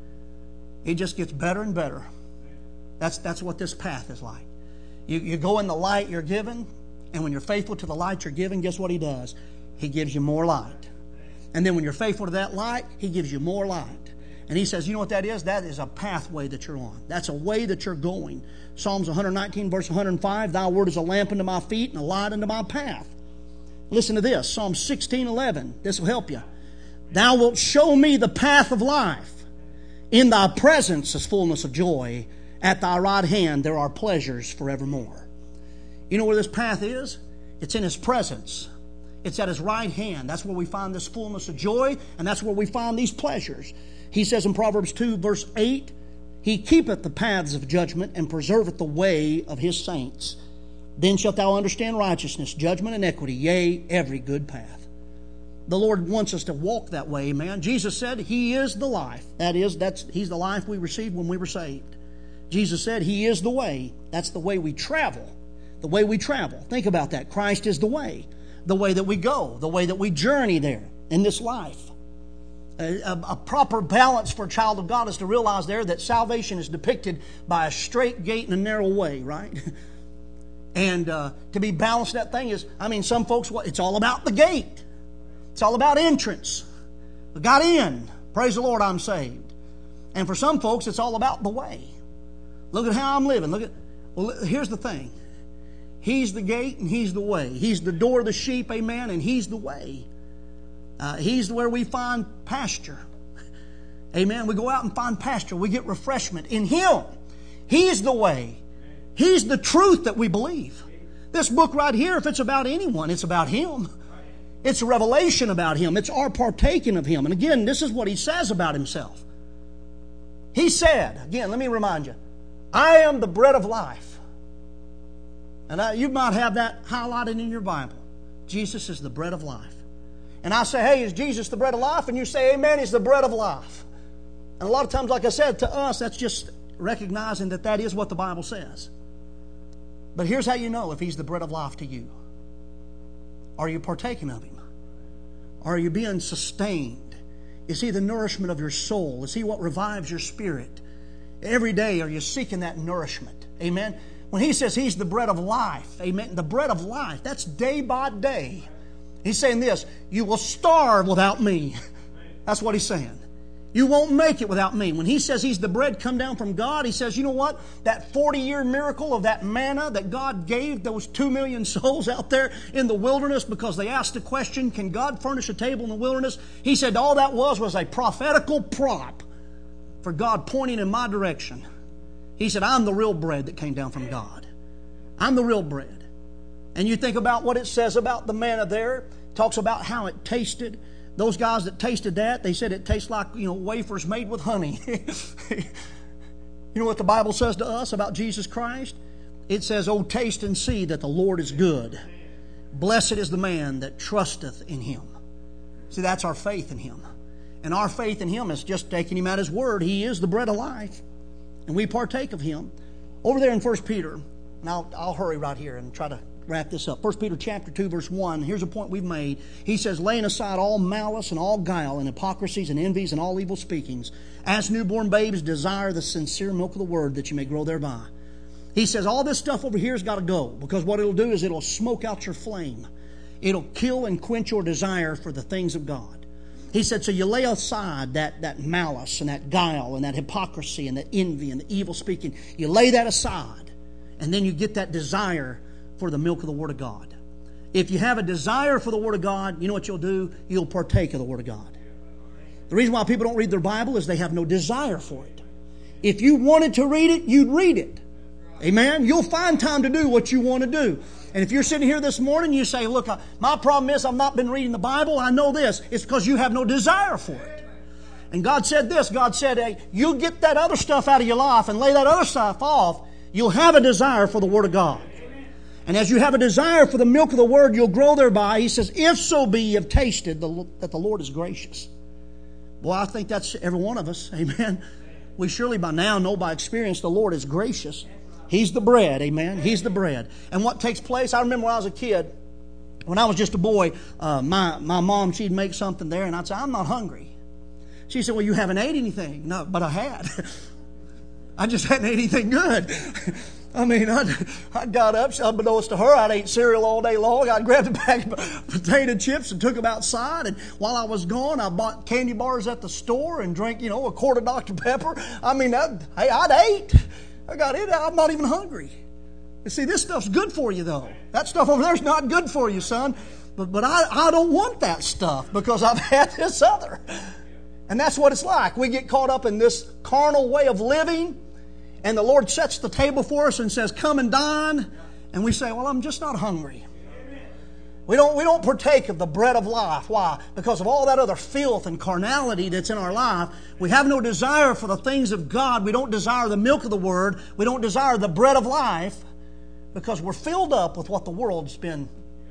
It just gets better and better. That's, that's what this path is like. You, you go in the light you're given, and when you're faithful to the light you're given, guess what He does? He gives you more light. And then when you're faithful to that light, He gives you more light. And He says, you know what that is? That is a pathway that you're on. That's a way that you're going. Psalms one nineteen, verse one hundred five, "Thy word is a lamp unto my feet and a light unto my path." Listen to this, Psalm sixteen eleven. This will help you. "Thou wilt show me the path of life. In Thy presence is fullness of joy. At Thy right hand there are pleasures forevermore." You know where this path is? It's in His presence. It's at His right hand. That's where we find this fullness of joy, and that's where we find these pleasures. He says in Proverbs two, verse eight, "He keepeth the paths of judgment and preserveth the way of His saints. Then shalt thou understand righteousness, judgment, and equity, yea, every good path." The Lord wants us to walk that way, man. Jesus said He is the life. That is, that's He's the life we received when we were saved. Jesus said He is the way. That's the way we travel. The way we travel. Think about that. Christ is the way. The way that we go. The way that we journey there in this life. A, a, a proper balance for a child of God is to realize there that salvation is depicted by a straight gate and a narrow way, right? And uh, to be balanced, that thing is, I mean, some folks, it's all about the gate. It's all about entrance. I got in. Praise the Lord, I'm saved. And for some folks, it's all about the way. Look at how I'm living. Look at. Well, here's the thing. He's the gate and He's the way. He's the door of the sheep, amen, and He's the way. Uh, he's where we find pasture. Amen. We go out and find pasture. We get refreshment in Him. He's the way. He's the truth that we believe. This book right here, if it's about anyone, it's about Him. It's a revelation about Him. It's our partaking of Him. And again, this is what He says about Himself. He said, again, let me remind you, "I am the bread of life." And I, you might have that highlighted in your Bible. Jesus is the bread of life. And I say, hey, is Jesus the bread of life? And you say, amen, He's the bread of life. And a lot of times, like I said, to us, that's just recognizing that that is what the Bible says. But here's how you know if He's the bread of life to you. Are you partaking of Him? Are you being sustained? Is He the nourishment of your soul? Is He what revives your spirit? Every day, are you seeking that nourishment? Amen? When He says He's the bread of life, amen, the bread of life, that's day by day. He's saying this, you will starve without me. That's what He's saying. You won't make it without me. When He says He's the bread come down from God, He says, you know what? That forty-year miracle of that manna that God gave those two million souls out there in the wilderness because they asked the question, can God furnish a table in the wilderness? He said all that was was a prophetical prop for God pointing in my direction. He said, I'm the real bread that came down from God. I'm the real bread. And you think about what it says about the manna there. It talks about how it tasted. Those guys that tasted that, they said it tastes like, you know, wafers made with honey. You know what the Bible says to us about Jesus Christ? It says, oh, taste and see that the Lord is good. Blessed is the man that trusteth in Him. See, that's our faith in Him. And our faith in Him is just taking Him at His word. He is the bread of life. And we partake of Him. Over there in First Peter, and I'll, I'll hurry right here and try to wrap this up. First Peter chapter two, verse one. Here's a point we've made. He says, laying aside all malice and all guile and hypocrisies and envies and all evil speakings, as newborn babes desire the sincere milk of the word that you may grow thereby. He says all this stuff over here has got to go, because what it'll do is it'll smoke out your flame. It'll kill and quench your desire for the things of God. He said, so you lay aside that, that malice and that guile and that hypocrisy and that envy and the evil speaking. You lay that aside, and then you get that desire for the milk of the Word of God. If you have a desire for the Word of God, you know what you'll do? You'll partake of the Word of God. The reason why people don't read their Bible is they have no desire for it. If you wanted to read it, you'd read it. Amen? You'll find time to do what you want to do. And if you're sitting here this morning, you say, look, my problem is I've not been reading the Bible. I know this. It's because you have no desire for it. And God said this. God said, hey, you'll get that other stuff out of your life and lay that other stuff off. You'll have a desire for the Word of God. And as you have a desire for the milk of the Word, you'll grow thereby. He says, if so be you have tasted the, that the Lord is gracious. Well, I think that's every one of us. Amen. We surely by now know by experience the Lord is gracious. He's the bread. Amen. He's the bread. And what takes place, I remember when I was a kid, when I was just a boy, uh, my, my mom, she'd make something there, and I'd say, I'm not hungry. She said, well, you haven't ate anything. No, but I had. I just hadn't ate anything good. I mean, I I got up, unbeknownst to her, I'd ate cereal all day long. I grabbed a bag of potato chips and took them outside. And while I was gone, I bought candy bars at the store and drank, you know, a quart of Doctor Pepper. I mean, I, hey, I'd ate. I got it. I'm not even hungry. You see, this stuff's good for you, though. That stuff over there's not good for you, son. But but I, I don't want that stuff because I've had this other. And that's what it's like. We get caught up in this carnal way of living. And the Lord sets the table for us and says, come and dine. And we say, well, I'm just not hungry. We don't, we don't partake of the bread of life. Why? Because of all that other filth and carnality that's in our life. We have no desire for the things of God. We don't desire the milk of the Word. We don't desire the bread of life because we're filled up with what the world's been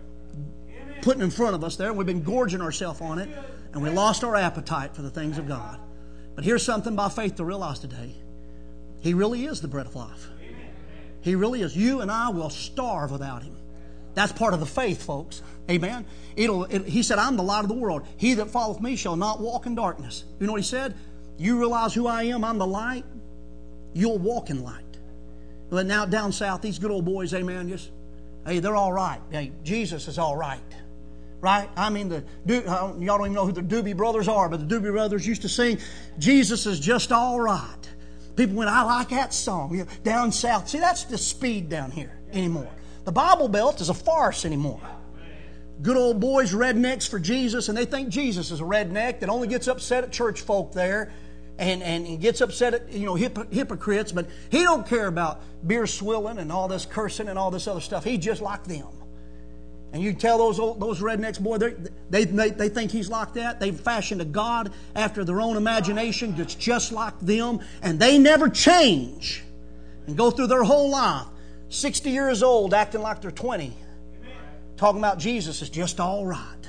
putting in front of us there. We've been gorging ourselves on it. And we lost our appetite for the things of God. But here's something by faith to realize today. He really is the bread of life. He really is. You and I will starve without Him. That's part of the faith, folks. Amen. It'll, it, he said, I'm the light of the world. He that followeth me shall not walk in darkness. You know what He said? You realize who I am. I'm the light. You'll walk in light. But now down south, these good old boys, amen, just, hey, they're all right. Hey, Jesus is all right. Right? I mean, the y'all don't even know who the Doobie Brothers are, but the Doobie Brothers used to sing, Jesus is just all right. People went, I like that song. You know, down south. See, that's the speed down here anymore. The Bible Belt is a farce anymore. Good old boys, rednecks for Jesus, and they think Jesus is a redneck that only gets upset at church folk there and, and gets upset at, you know, hip, hypocrites, but he don't care about beer swilling and all this cursing and all this other stuff. He's just like them. And you tell those old, those rednecks, boy, they, they, they think he's like that. They've fashioned a God after their own imagination that's just like them. And they never change and go through their whole life, sixty years old, acting like they're twenty. Talking about Jesus is just all right.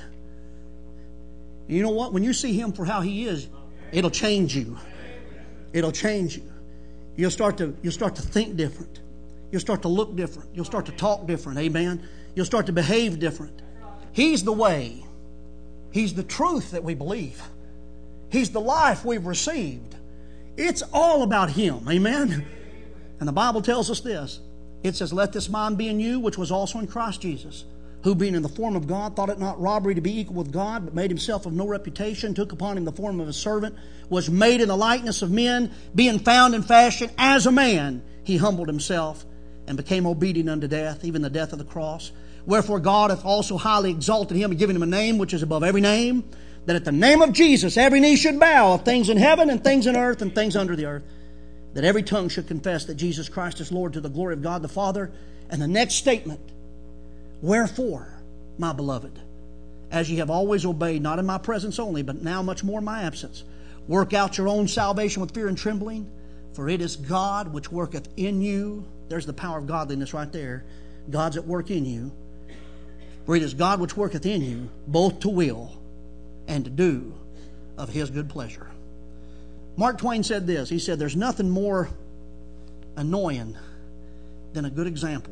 You know what? When you see Him for how He is, it'll change you. It'll change you. You'll start to, you'll start to think different. You'll start to look different. You'll start to talk different. Amen. You'll start to behave different. He's the way. He's the truth that we believe. He's the life we've received. It's all about Him. Amen? And the Bible tells us this. It says, let this mind be in you, which was also in Christ Jesus, who being in the form of God, thought it not robbery to be equal with God, but made Himself of no reputation, took upon Him the form of a servant, was made in the likeness of men, being found in fashion as a man, He humbled Himself and became obedient unto death, even the death of the cross. Wherefore God hath also highly exalted Him and given Him a name which is above every name, that at the name of Jesus every knee should bow, of things in heaven and things in earth and things under the earth, that every tongue should confess that Jesus Christ is Lord, to the glory of God the Father. And the next statement, wherefore, my beloved, as ye have always obeyed, not in my presence only, but now much more in my absence, work out your own salvation with fear and trembling, for it is God which worketh in you. There's the power of godliness right there. God's at work in you. For it is God which worketh in you, both to will and to do of His good pleasure. Mark Twain said this. He said, there's nothing more annoying than a good example.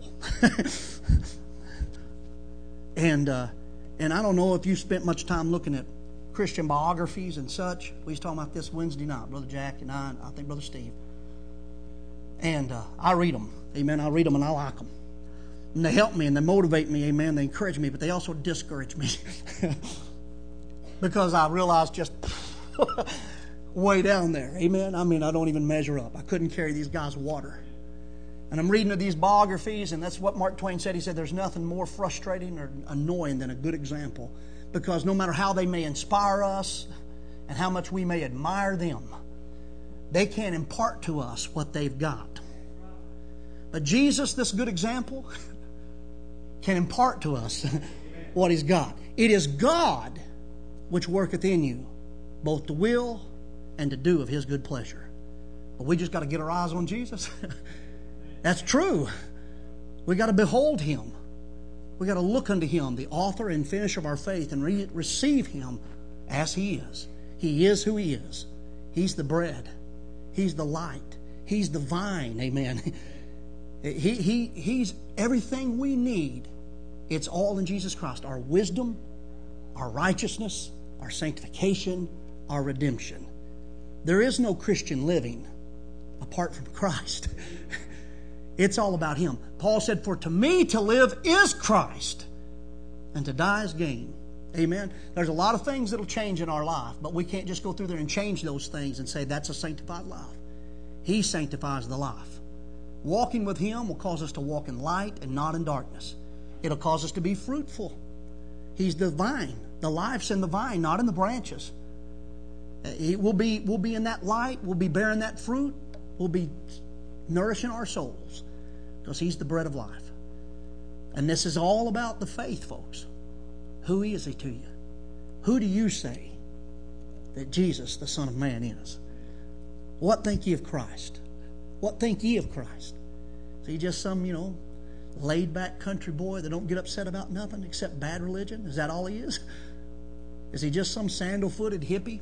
and uh, and I don't know if you spent much time looking at Christian biographies and such. We was talking about this Wednesday night, Brother Jack and I, and I think Brother Steve. And uh, I read them. Amen. I read them and I like them. And they help me and they motivate me, amen. They encourage me, but they also discourage me. Because I realize just way down there, amen. I mean, I don't even measure up. I couldn't carry these guys' water. And I'm reading these biographies, and that's what Mark Twain said. He said, there's nothing more frustrating or annoying than a good example. Because no matter how they may inspire us and how much we may admire them, they can't impart to us what they've got. But Jesus, this good example, can impart to us what He's got. It is God which worketh in you, both to will and to do of His good pleasure. But we just got to get our eyes on Jesus. That's true. We got to behold Him. We got to look unto Him, the author and finisher of our faith, and re- receive Him as He is. He is who He is. He's the bread. He's the light. He's the vine. Amen. He, he, he's everything we need. It's all in Jesus Christ. Our wisdom, our righteousness, our sanctification, our redemption. There is no Christian living apart from Christ. It's all about Him. Paul said, for to me to live is Christ, and to die is gain. Amen. There's a lot of things that'll change in our life, but we can't just go through there and change those things and say that's a sanctified life. He sanctifies the life. Walking with Him will cause us to walk in light and not in darkness. It'll cause us to be fruitful. He's the vine. The life's in the vine, not in the branches. We'll be, we'll be in that light. We'll be bearing that fruit. We'll be nourishing our souls because He's the bread of life. And this is all about the faith, folks. Who is He to you? Who do you say that Jesus, the Son of Man, is? What think ye of Christ? What think ye of Christ? Is He just some, you know, laid-back country boy that don't get upset about nothing except bad religion? Is that all He is? Is He just some sandal-footed hippie,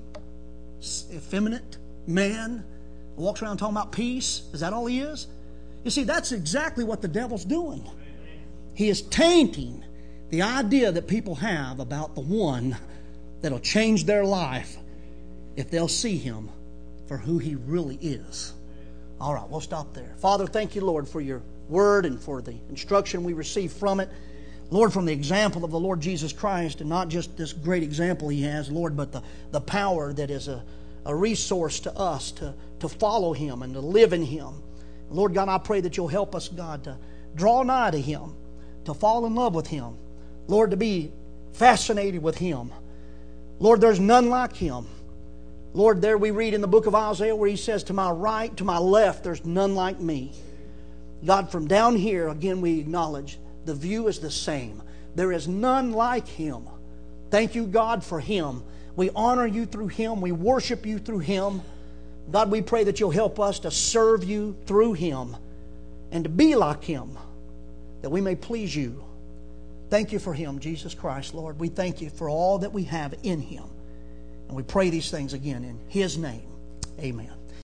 effeminate man who walks around talking about peace? Is that all He is? You see, that's exactly what the devil's doing. He is tainting the idea that people have about the one that'll change their life if they'll see Him for who He really is. All right, we'll stop there. Father, thank you, Lord, for your word and for the instruction we receive from it. Lord, from the example of the Lord Jesus Christ, and not just this great example He has, Lord, but the, the power that is a, a resource to us to, to follow Him and to live in Him. Lord God, I pray that You'll help us, God, to draw nigh to Him, to fall in love with Him. Lord, to be fascinated with Him. Lord, there's none like Him. Lord, there we read in the book of Isaiah where He says, to my right, to my left, there's none like me. God, from down here, again, we acknowledge the view is the same. There is none like Him. Thank you, God, for Him. We honor You through Him. We worship You through Him. God, we pray that You'll help us to serve You through Him and to be like Him, that we may please You. Thank You for Him, Jesus Christ, Lord. We thank You for all that we have in Him. And we pray these things again in His name. Amen.